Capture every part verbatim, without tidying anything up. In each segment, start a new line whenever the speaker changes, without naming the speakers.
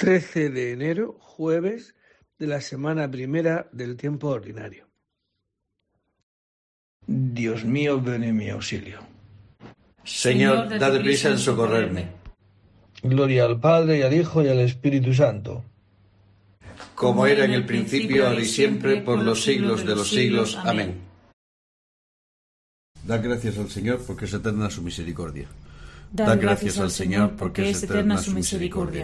trece de enero, jueves de la semana primera del tiempo ordinario.
Dios mío, ven en mi auxilio.
Señor, date prisa en socorrerme.
Gloria al Padre, y al Hijo, y al Espíritu Santo.
Como era en el principio, ahora y siempre, por los siglos de los siglos. Amén.
Da gracias al Señor, porque es eterna su misericordia.
Da gracias al Señor, porque es eterna su misericordia.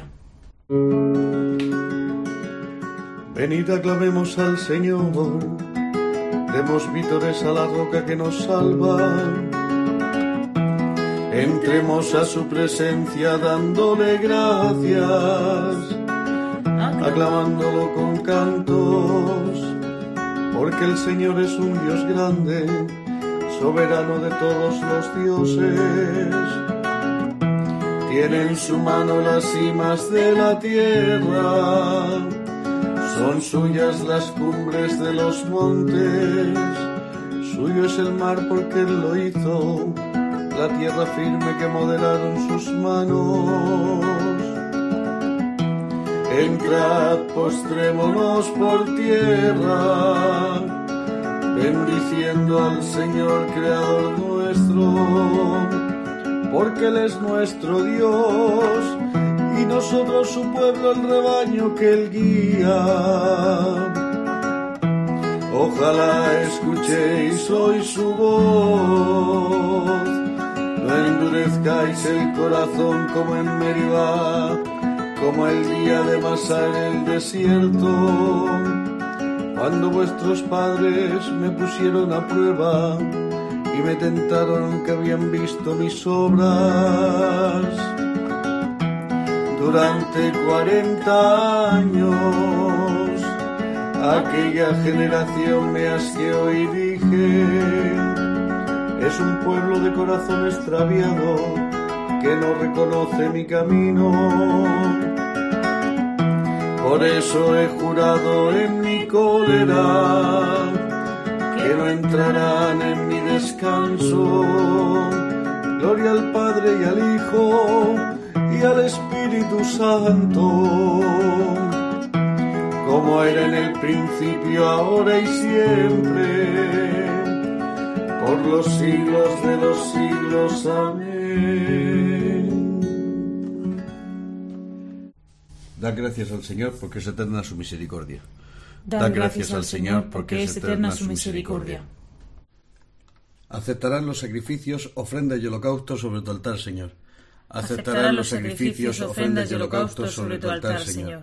Venid, aclamemos al Señor, demos vítores a la roca que nos salva. Entremos a su presencia dándole gracias, aclamándolo con cantos, porque el Señor es un Dios grande, soberano de todos los dioses. Tiene en su mano las cimas de la tierra, son suyas las cumbres de los montes, suyo es el mar porque él lo hizo, la tierra firme que modelaron sus manos. Entrad, postrémonos por tierra, bendiciendo al Señor creador nuestro, porque Él es nuestro Dios, y nosotros su pueblo, el rebaño que Él guía. Ojalá escuchéis hoy su voz, no endurezcáis el corazón como en Meribá, como el día de Masá en el desierto, cuando vuestros padres me pusieron a prueba y me tentaron aunque habían visto mis obras. Durante cuarenta años aquella generación me asqueó y dije: es un pueblo de corazón extraviado que no reconoce mi camino. Por eso he jurado en mi cólera que no entrarán en mi descanso. Gloria al Padre y al Hijo y al Espíritu Santo, como era en el principio, ahora y siempre, por los siglos de los siglos. Amén. Da gracias al Señor, porque es eterna su misericordia.
Da gracias al Señor, porque es eterna su misericordia.
Aceptarán los sacrificios, ofrendas y holocaustos sobre tu altar, Señor.
Aceptarán los sacrificios, ofrendas y holocaustos sobre tu altar, Señor.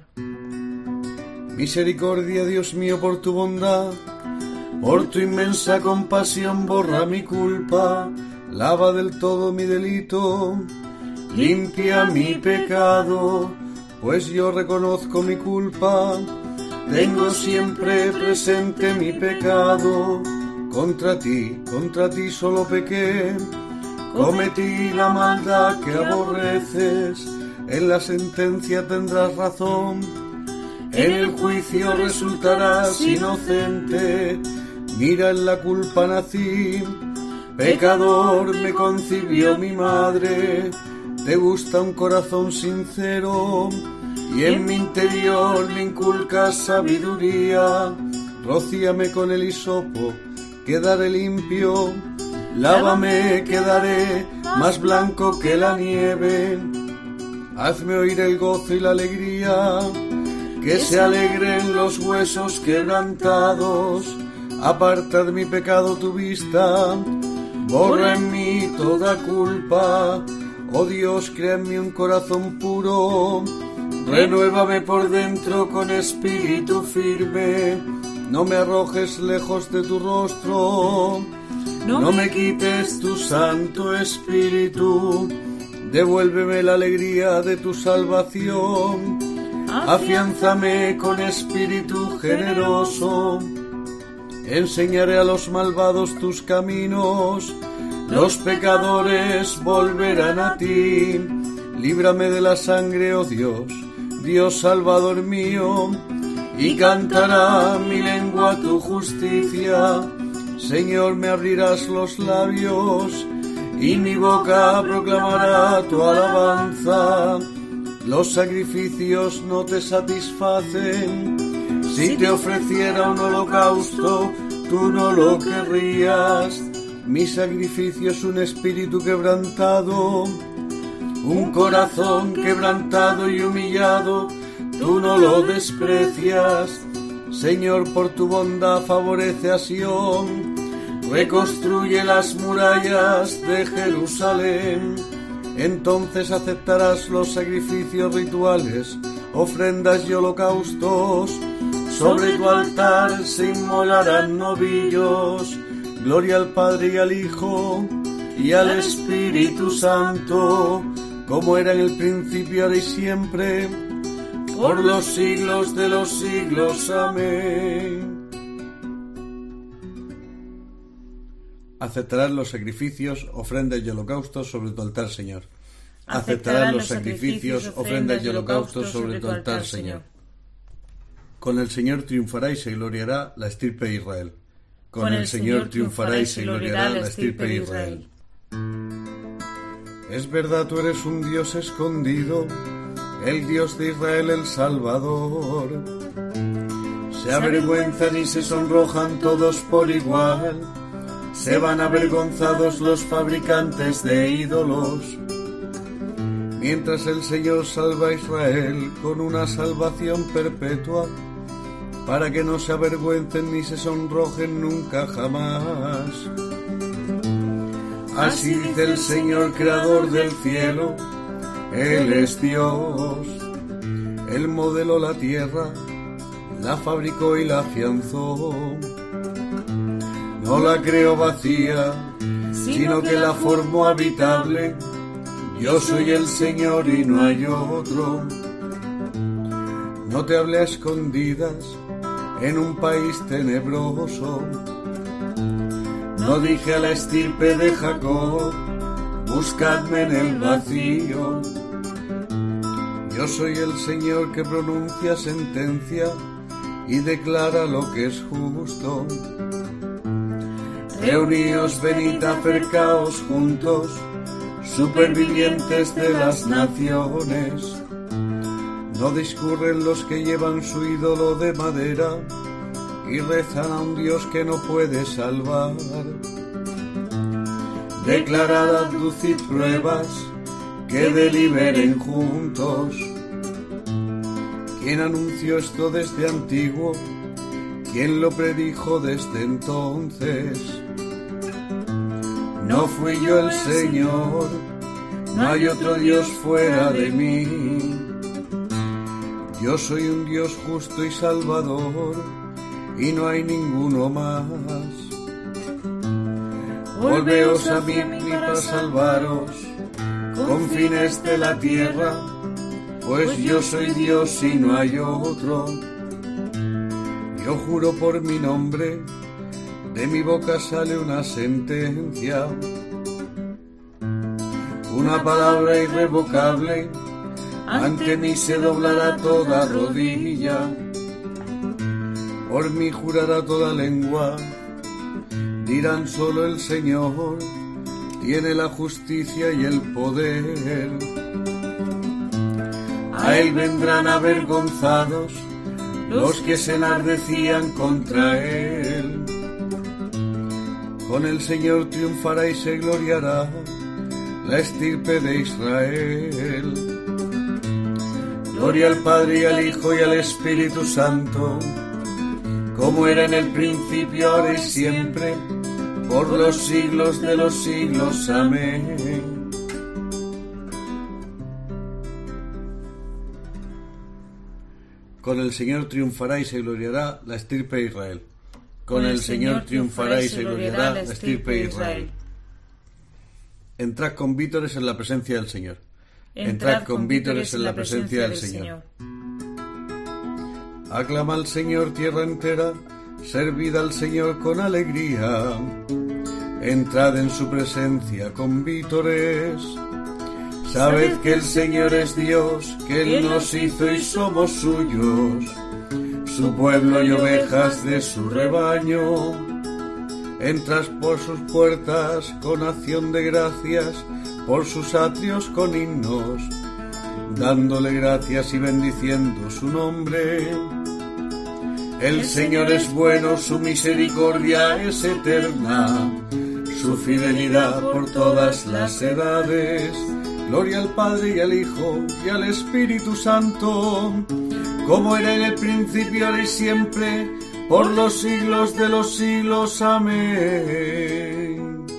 Misericordia, Dios mío, por tu bondad, por tu inmensa compasión, borra mi culpa, lava del todo mi delito, limpia mi pecado, pues yo reconozco mi culpa, tengo siempre presente mi pecado, contra ti, contra ti solo pequé, cometí la maldad que aborreces, en la sentencia tendrás razón, en el juicio resultarás inocente, mira en la culpa nací, pecador me concibió mi madre, te gusta un corazón sincero, y en mi interior me inculcas sabiduría, rocíame con el hisopo, quedaré limpio, lávame, quedaré más blanco que la nieve, hazme oír el gozo y la alegría, que se alegren los huesos quebrantados, aparta de mi pecado tu vista, borra en mí toda culpa, oh Dios, crea en mí un corazón puro, renuévame por dentro con espíritu firme, no me arrojes lejos de tu rostro, no me quites tu santo espíritu, devuélveme la alegría de tu salvación, afiánzame con espíritu generoso, enseñaré a los malvados tus caminos, los pecadores volverán a ti, líbrame de la sangre, oh Dios, Dios salvador mío, y cantará mi lengua tu justicia, Señor, me abrirás los labios, y mi boca proclamará tu alabanza. los sacrificios no te satisfacen. Si te ofreciera un holocausto, tú no lo querrías. Mi sacrificio es un espíritu quebrantado, un corazón quebrantado y humillado, tú no lo desprecias. Señor, por tu bondad favorece a Sión, reconstruye las murallas de Jerusalén. Entonces aceptarás los sacrificios rituales, ofrendas y holocaustos. Sobre tu altar se inmolarán novillos. Gloria al Padre y al Hijo y al Espíritu Santo, como era en el principio, ahora y siempre, por los siglos de los siglos. Amén. Aceptarás los sacrificios, ofrendas y holocaustos sobre tu altar, Señor. Aceptarás los sacrificios, ofrendas y holocaustos sobre tu altar, Señor. Con el Señor triunfará y se gloriará la estirpe de Israel. Con el Señor triunfará y se gloriará la estirpe de Israel. Es verdad, tú eres un Dios escondido, el Dios de Israel, el Salvador. Se avergüenzan y se sonrojan todos por igual, se van avergonzados los fabricantes de ídolos. Mientras el Señor salva a Israel con una salvación perpetua, para que no se avergüencen ni se sonrojen nunca jamás. Así dice el Señor, creador del cielo, Él es Dios. Él modeló la tierra, la fabricó y la afianzó. No la creó vacía, sino que la formó habitable. Yo soy el Señor y no hay otro. No te hablé a escondidas en un país tenebroso. No dije a la estirpe de Jacob, buscadme en el vacío. Yo soy el Señor que pronuncia sentencia y declara lo que es justo. Reuníos, venid, acercaos juntos, supervivientes de las naciones. No discurren los que llevan su ídolo de madera y rezan a un Dios que no puede salvar. Declarad, aducid pruebas que deliberen juntos. ¿Quién anunció esto desde antiguo? ¿Quién lo predijo desde entonces? No fui yo el Señor, no hay otro Dios fuera de mí. Yo soy un Dios justo y salvador, y no hay ninguno más. Volveos a mí para salvaros, con fines de la tierra, pues yo soy Dios y no hay otro. Yo juro por mi nombre, de mi boca sale una sentencia, una palabra irrevocable. Ante mí se doblará toda rodilla, por mí jurará toda lengua. Dirán solo el Señor tiene la justicia y el poder. A Él vendrán avergonzados los que se enardecían contra Él. Con el Señor triunfará y se gloriará la estirpe de Israel. Gloria al Padre y al Hijo y al Espíritu Santo, como era en el principio, ahora y siempre, por los siglos de los siglos. Amén. Con el Señor triunfará y se gloriará la estirpe de Israel. Con el Señor triunfará y se gloriará la estirpe de Israel. Entrad con vítores en la presencia del Señor. Entrad con vítores en la presencia del Señor. Aclama al Señor tierra entera, servid al Señor con alegría. Entrad en su presencia con vítores. Sabed que el Señor es Dios, que Él nos hizo y somos suyos, su pueblo y ovejas de su rebaño. Entras por sus puertas con acción de gracias, por sus atrios con himnos. dándole gracias y bendiciendo su nombre. El Señor es bueno, su misericordia es eterna, su fidelidad por todas las edades. Gloria al Padre y al Hijo y al Espíritu Santo, como era en el principio, ahora y siempre, por los siglos de los siglos. Amén.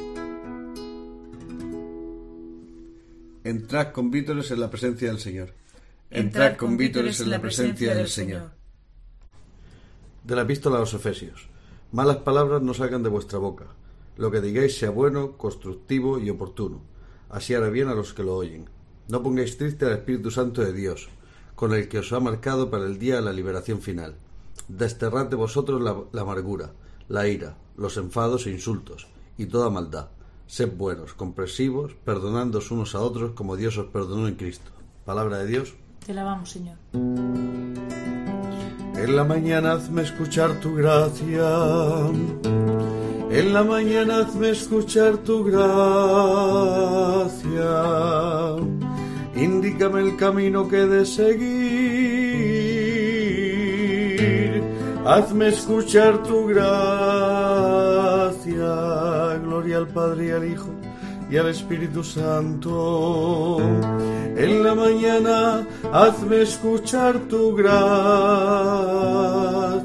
Entrad con vítores en la presencia del Señor. Entrad con vítores en la presencia del Señor.
De la epístola a los Efesios. Malas palabras no salgan de vuestra boca. Lo que digáis sea bueno, constructivo y oportuno. Así hará bien a los que lo oyen. No pongáis triste al Espíritu Santo de Dios, con el que os ha marcado para el día de la liberación final. Desterrad de vosotros la, la amargura, la ira, los enfados e insultos, y toda maldad. Sed buenos, comprensivos, perdonándoos unos a otros como Dios os perdonó en Cristo. Palabra de Dios.
Te alabamos, Señor.
En la mañana hazme escuchar tu gracia. En la mañana hazme escuchar tu gracia. Indícame el camino que he de seguir. Hazme escuchar tu gracia. Gloria al Padre y al Hijo y al Espíritu Santo. En la mañana hazme escuchar tu gracia.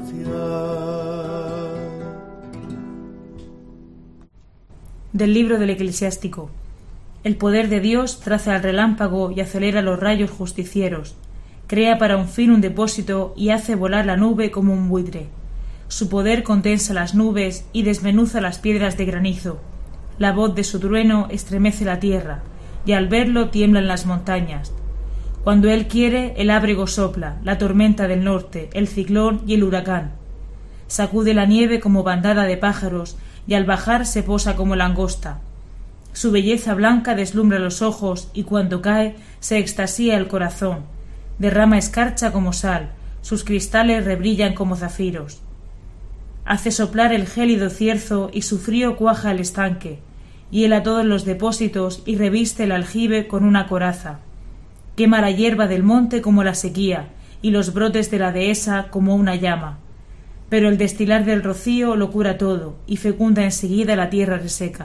Del libro del Eclesiástico. El poder de Dios traza el relámpago y acelera los rayos justicieros. Crea para un fin un depósito y hace volar la nube como un buitre. Su poder condensa las nubes y desmenuza las piedras de granizo. La voz de su trueno estremece la tierra, y al verlo tiemblan las montañas. Cuando él quiere, el ábrego sopla, la tormenta del norte, el ciclón y el huracán. Sacude la nieve como bandada de pájaros, y al bajar se posa como langosta. Su belleza blanca deslumbra los ojos, y cuando cae se extasía el corazón. Derrama escarcha como sal, sus cristales rebrillan como zafiros. Hace soplar el gélido cierzo y su frío cuaja el estanque, hiela todos los depósitos y reviste el aljibe con una coraza. Quema la hierba del monte como la sequía y los brotes de la dehesa como una llama. Pero el destilar del rocío lo cura todo y fecunda enseguida la tierra reseca.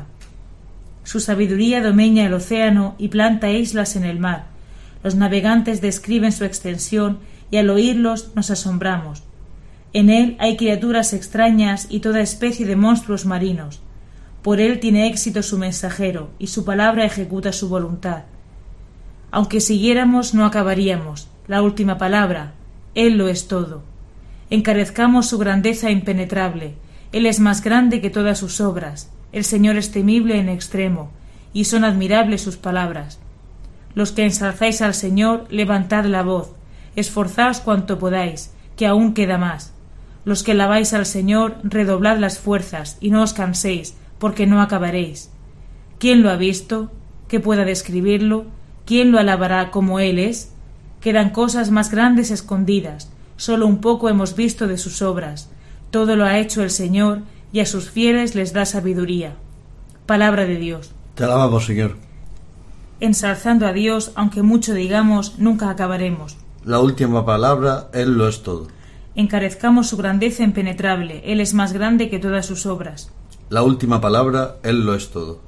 Su sabiduría domeña el océano y planta islas en el mar. Los navegantes describen su extensión y al oírlos nos asombramos. En él hay criaturas extrañas y toda especie de monstruos marinos. Por él tiene éxito su mensajero, y su palabra ejecuta su voluntad. Aunque siguiéramos, no acabaríamos. La última palabra, él lo es todo. Encarezcamos su grandeza impenetrable. Él es más grande que todas sus obras. El Señor es temible en extremo, y son admirables sus palabras. Los que ensalzáis al Señor, levantad la voz. Esforzaos cuanto podáis, que aún queda más. Los que alabáis al Señor, redoblad las fuerzas, y no os canséis, porque no acabaréis. ¿Quién lo ha visto? ¿Qué pueda describirlo? ¿Quién lo alabará como Él es? Quedan cosas más grandes escondidas, solo un poco hemos visto de sus obras. Todo lo ha hecho el Señor, y a sus fieles les da sabiduría. Palabra de Dios.
Te alabamos, Señor.
Ensalzando a Dios, aunque mucho digamos, nunca acabaremos.
La última palabra, Él lo es todo.
Encarezcamos su grandeza impenetrable, Él es más grande que todas sus obras.
La última palabra, Él lo es todo.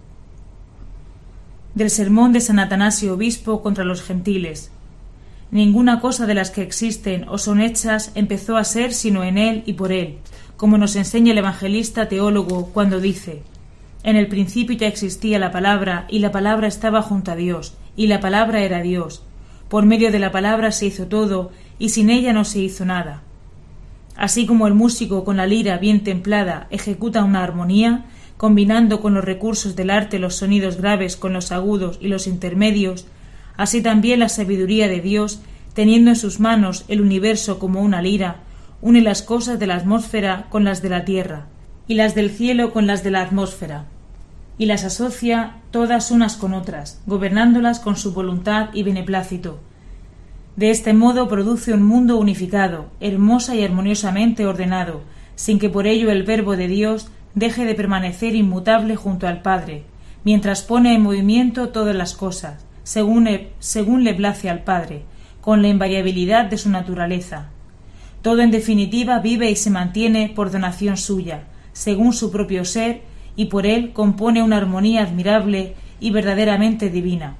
Del sermón de San Atanasio Obispo contra los gentiles. Ninguna cosa de las que existen o son hechas empezó a ser sino en Él y por Él, como nos enseña el evangelista teólogo cuando dice: en el principio ya existía la palabra, y la palabra estaba junto a Dios, y la palabra era Dios. Por medio de la palabra se hizo todo, y sin ella no se hizo nada. Así como el músico con la lira bien templada ejecuta una armonía, combinando con los recursos del arte los sonidos graves con los agudos y los intermedios, así también la sabiduría de Dios, teniendo en sus manos el universo como una lira, une las cosas de la atmósfera con las de la tierra, y las del cielo con las de la atmósfera, y las asocia todas unas con otras, gobernándolas con su voluntad y beneplácito. De este modo produce un mundo unificado, hermosa y armoniosamente ordenado, sin que por ello el Verbo de Dios deje de permanecer inmutable junto al Padre, mientras pone en movimiento todas las cosas, según, e, según le place al Padre, con la invariabilidad de su naturaleza. Todo en definitiva vive y se mantiene por donación suya, según su propio ser, y por él compone una armonía admirable y verdaderamente divina.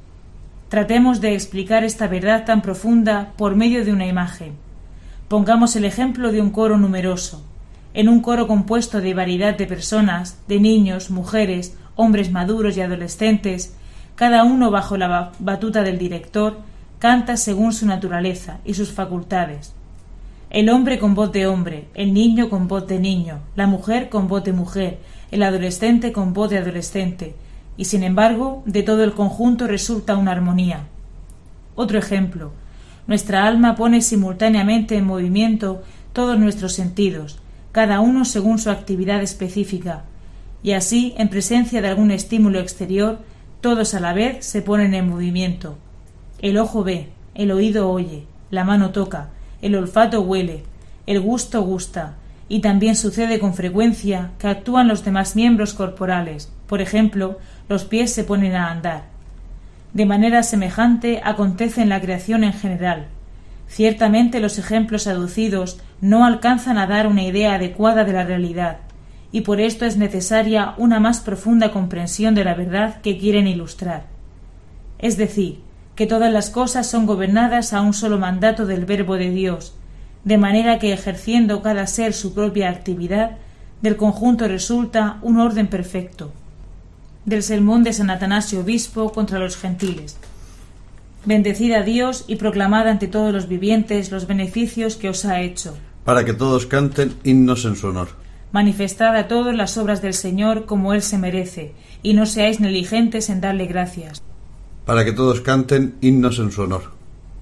Tratemos de explicar esta verdad tan profunda por medio de una imagen. Pongamos el ejemplo de un coro numeroso. En un coro compuesto de variedad de personas, de niños, mujeres, hombres maduros y adolescentes, cada uno bajo la batuta del director, canta según su naturaleza y sus facultades. El hombre con voz de hombre, el niño con voz de niño, la mujer con voz de mujer, el adolescente con voz de adolescente, y sin embargo, de todo el conjunto resulta una armonía. Otro ejemplo. Nuestra alma pone simultáneamente en movimiento todos nuestros sentidos, cada uno según su actividad específica, y así, en presencia de algún estímulo exterior, todos a la vez se ponen en movimiento. El ojo ve, el oído oye, la mano toca, el olfato huele, el gusto gusta, y también sucede con frecuencia que actúan los demás miembros corporales. Por ejemplo, los pies se ponen a andar. De manera semejante acontece en la creación en general. Ciertamente los ejemplos aducidos no alcanzan a dar una idea adecuada de la realidad, y por esto es necesaria una más profunda comprensión de la verdad que quieren ilustrar. Es decir, que todas las cosas son gobernadas a un solo mandato del Verbo de Dios, de manera que ejerciendo cada ser su propia actividad, del conjunto resulta un orden perfecto. Del sermón de San Atanasio Obispo contra los gentiles. Bendecid a Dios y proclamad ante todos los vivientes los beneficios que os ha hecho.
Para que todos canten himnos en su honor.
Manifestad a todos las obras del Señor como Él se merece, y no seáis negligentes en darle gracias.
Para que todos canten himnos en su honor.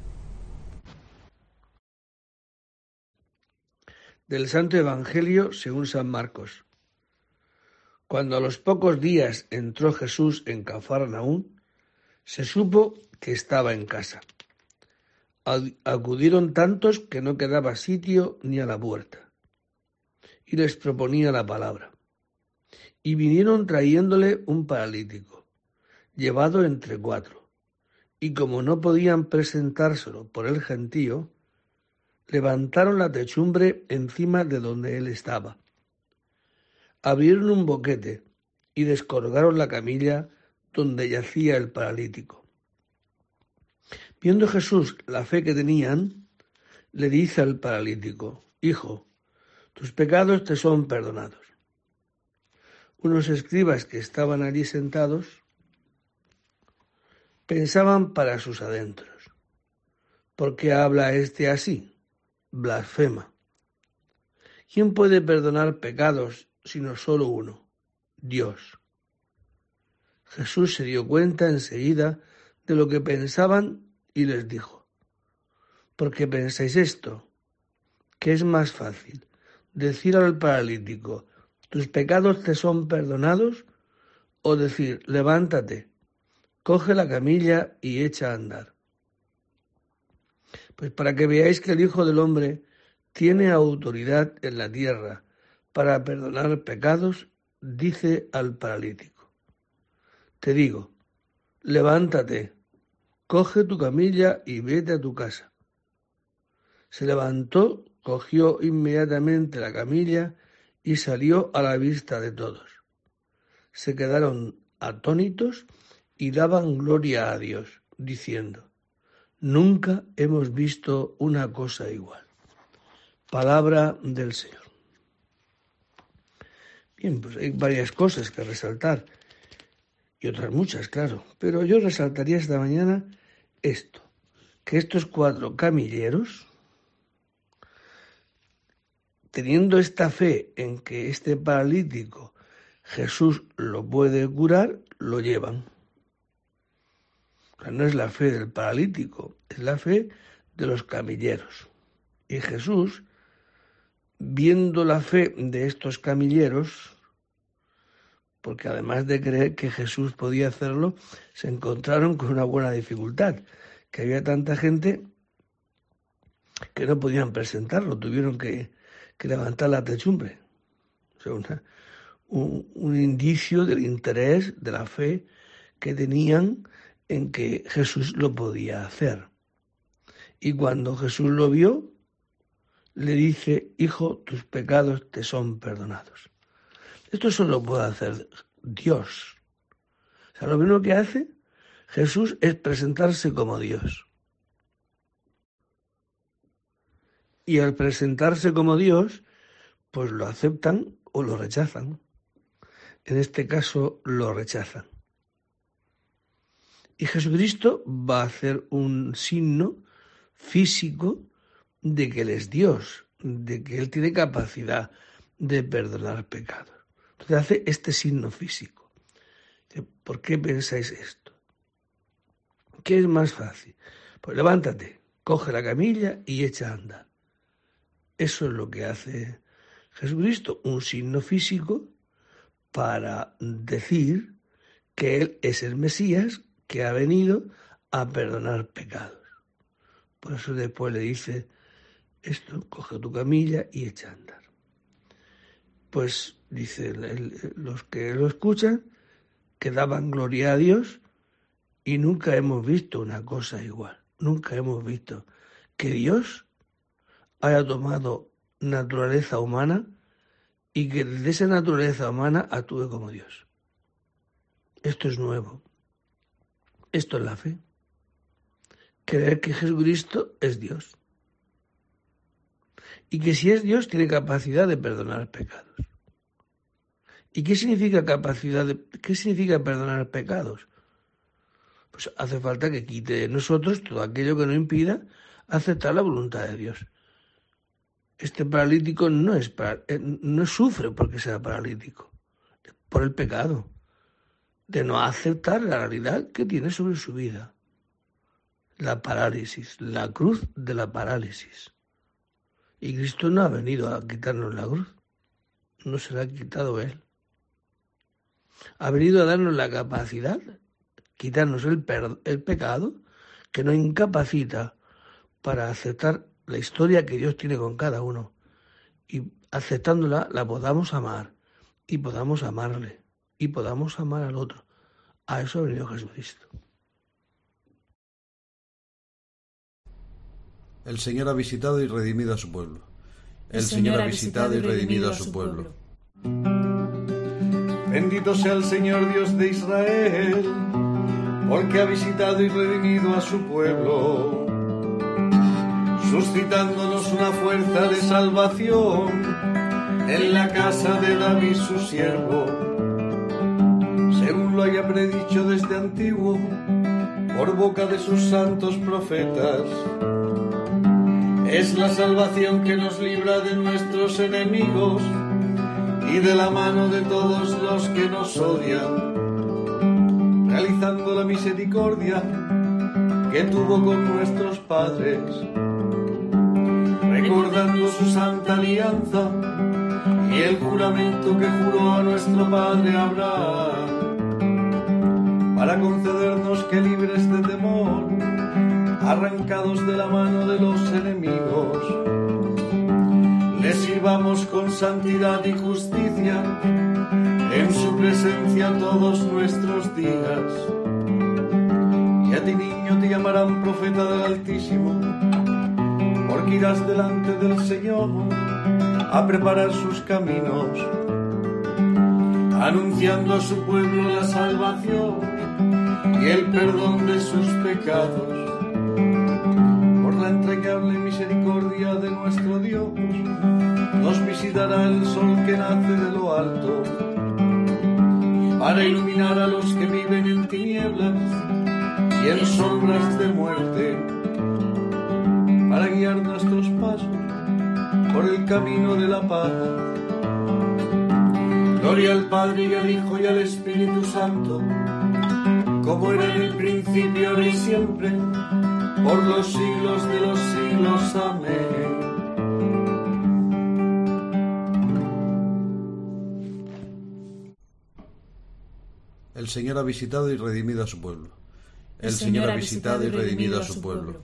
Del Santo Evangelio según San Marcos. Cuando a los pocos días entró Jesús en Cafarnaún, se supo que estaba en casa. Acudieron tantos que no quedaba sitio ni a la puerta, y les proponía la palabra. Y vinieron trayéndole un paralítico, llevado entre cuatro, y como no podían presentárselo por el gentío, levantaron la techumbre encima de donde él estaba. Abrieron un boquete y descolgaron la camilla donde yacía el paralítico. Viendo Jesús la fe que tenían, le dice al paralítico: Hijo, tus pecados te son perdonados. Unos escribas que estaban allí sentados pensaban para sus adentros: ¿por qué habla éste así? Blasfema. ¿Quién puede perdonar pecados sino solo uno? Dios. Jesús se dio cuenta enseguida de lo que pensaban y les dijo: ¿por qué pensáis esto? ¿Qué es más fácil? ¿Decir al paralítico: tus pecados te son perdonados? ¿O decir: levántate, coge la camilla y echa a andar? Pues para que veáis que el Hijo del Hombre tiene autoridad en la tierra para perdonar pecados, dice al paralítico: te digo, levántate, coge tu camilla y vete a tu casa. Se levantó, cogió inmediatamente la camilla y salió a la vista de todos. Se quedaron atónitos y daban gloria a Dios, diciendo: nunca hemos visto una cosa igual. Palabra del Señor. Bien, pues hay varias cosas que resaltar, y otras muchas, claro, pero yo resaltaría esta mañana esto, que estos cuatro camilleros, teniendo esta fe en que este paralítico Jesús lo puede curar, lo llevan. O sea, no es la fe del paralítico, es la fe de los camilleros. Y Jesús, viendo la fe de estos camilleros, porque además de creer que Jesús podía hacerlo, se encontraron con una buena dificultad, que había tanta gente que no podían presentarlo, tuvieron que, que levantar la techumbre. O sea, una, un, un indicio del interés, de la fe que tenían en que Jesús lo podía hacer. Y cuando Jesús lo vio, le dice: hijo, tus pecados te son perdonados. Esto solo puede hacer Dios. O sea, lo primero que hace Jesús es presentarse como Dios. Y al presentarse como Dios, pues lo aceptan o lo rechazan. En este caso, lo rechazan. Y Jesucristo va a hacer un signo físico de que Él es Dios, de que Él tiene capacidad de perdonar pecados. Entonces hace este signo físico. ¿Por qué pensáis esto? ¿Qué es más fácil? Pues levántate, coge la camilla y echa a andar. Eso es lo que hace Jesucristo, un signo físico para decir que Él es el Mesías que ha venido a perdonar pecados. Por eso después le dice esto: coge tu camilla y echa a andar. Pues dice, el, los que lo escuchan, que daban gloria a Dios, y nunca hemos visto una cosa igual. Nunca hemos visto que Dios haya tomado naturaleza humana y que de esa naturaleza humana actúe como Dios. Esto es nuevo. Esto es la fe. Creer que Jesucristo es Dios. Y que si es Dios tiene capacidad de perdonar pecados. ¿Y qué significa capacidad de, qué significa perdonar pecados? Pues hace falta que quite de nosotros todo aquello que nos impida aceptar la voluntad de Dios. Este paralítico no es no sufre porque sea paralítico, por el pecado de no aceptar la realidad que tiene sobre su vida. La parálisis, la cruz de la parálisis. Y Cristo no ha venido a quitarnos la cruz, no se la ha quitado Él. Ha venido a darnos la capacidad, quitarnos el, per- el pecado que nos incapacita para aceptar la historia que Dios tiene con cada uno. Y aceptándola la podamos amar y podamos amarle y podamos amar al otro. A eso ha venido Jesucristo.
El Señor ha visitado y redimido a su pueblo. El, El Señor ha visitado y redimido a su pueblo.
Bendito sea el Señor Dios de Israel, porque ha visitado y redimido a su pueblo, suscitándonos una fuerza de salvación en la casa de David su siervo, según lo haya predicho desde antiguo por boca de sus santos profetas. Es la salvación que nos libra de nuestros enemigos y de la mano de todos los que nos odian, realizando la misericordia que tuvo con nuestros padres, recordando su santa alianza y el juramento que juró a nuestro padre Abraham, para concedernos que, libres de temor, arrancados de la mano de los enemigos, le sirvamos con santidad y justicia en su presencia todos nuestros días. Y a ti, niño, te llamarán profeta del Altísimo, porque irás delante del Señor a preparar sus caminos, anunciando a su pueblo la salvación y el perdón de sus pecados. Por la entrañable misericordia de nuestro Dios, nos visitará el sol que nace de lo alto, para iluminar a los que viven en tinieblas y en sombras de muerte, para guiar nuestros pasos por el camino de la paz. Gloria al Padre y al Hijo y al Espíritu Santo, como era en el principio, ahora y siempre, por los siglos de los siglos. Amén.
El Señor ha visitado y redimido a su pueblo. El Señor ha visitado y redimido a su pueblo.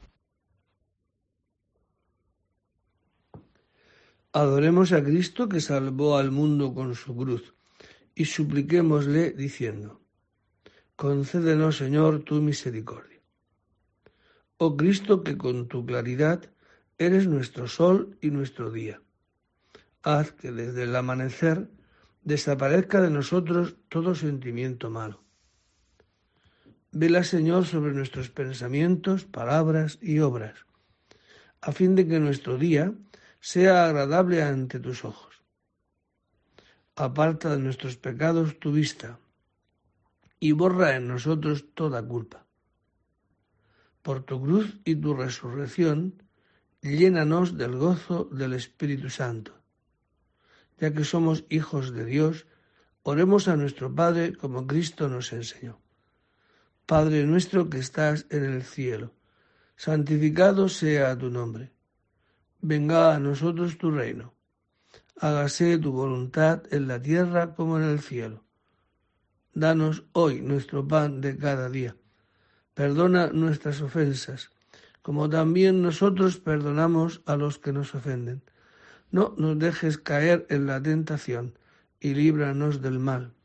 Adoremos a Cristo que salvó al mundo con su cruz y supliquémosle diciendo: Concédenos, Señor, tu misericordia. Oh Cristo, que con tu claridad eres nuestro sol y nuestro día, haz que desde el amanecer desaparezca de nosotros todo sentimiento malo. Vela, Señor, sobre nuestros pensamientos, palabras y obras, a fin de que nuestro día sea agradable ante tus ojos. Aparta de nuestros pecados tu vista y borra en nosotros toda culpa. Por tu cruz y tu resurrección, llénanos del gozo del Espíritu Santo. Ya que somos hijos de Dios, oremos a nuestro Padre como Cristo nos enseñó. Padre nuestro que estás en el cielo, santificado sea tu nombre. Venga a nosotros tu reino. Hágase tu voluntad en la tierra como en el cielo. Danos hoy nuestro pan de cada día. Perdona nuestras ofensas, como también nosotros perdonamos a los que nos ofenden. No nos dejes caer en la tentación y líbranos del mal.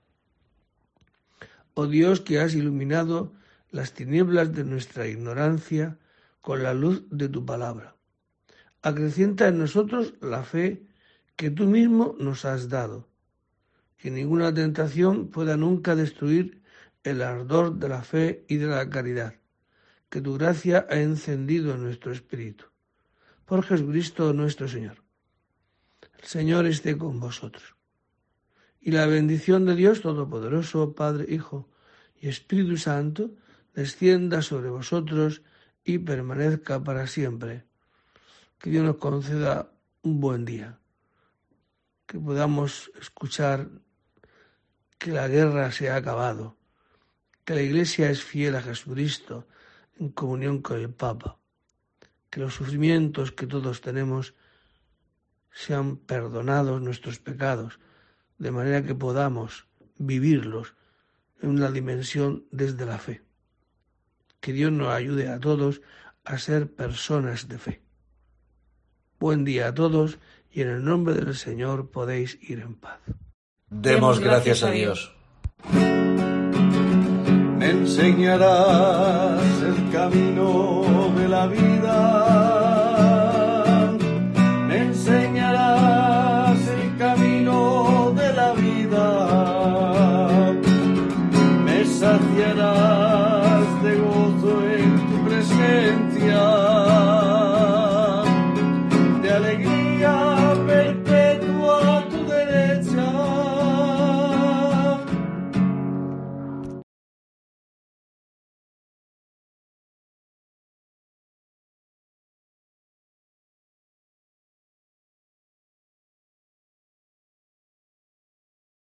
Oh Dios, que has iluminado las tinieblas de nuestra ignorancia con la luz de tu palabra. Acrecienta en nosotros la fe que tú mismo nos has dado. Que ninguna tentación pueda nunca destruir el ardor de la fe y de la caridad que tu gracia ha encendido en nuestro espíritu. Por Jesucristo nuestro Señor. El Señor esté con vosotros. Y la bendición de Dios Todopoderoso, Padre, Hijo y Espíritu Santo, descienda sobre vosotros y permanezca para siempre. Que Dios nos conceda un buen día. Que podamos escuchar que la guerra se ha acabado, que la Iglesia es fiel a Jesucristo en comunión con el Papa, que los sufrimientos que todos tenemos sean perdonados nuestros pecados, de manera que podamos vivirlos en una dimensión desde la fe. Que Dios nos ayude a todos a ser personas de fe. Buen día a todos y en el nombre del Señor podéis ir en paz.
Demos gracias a Dios. Me enseñarás el camino de la vida.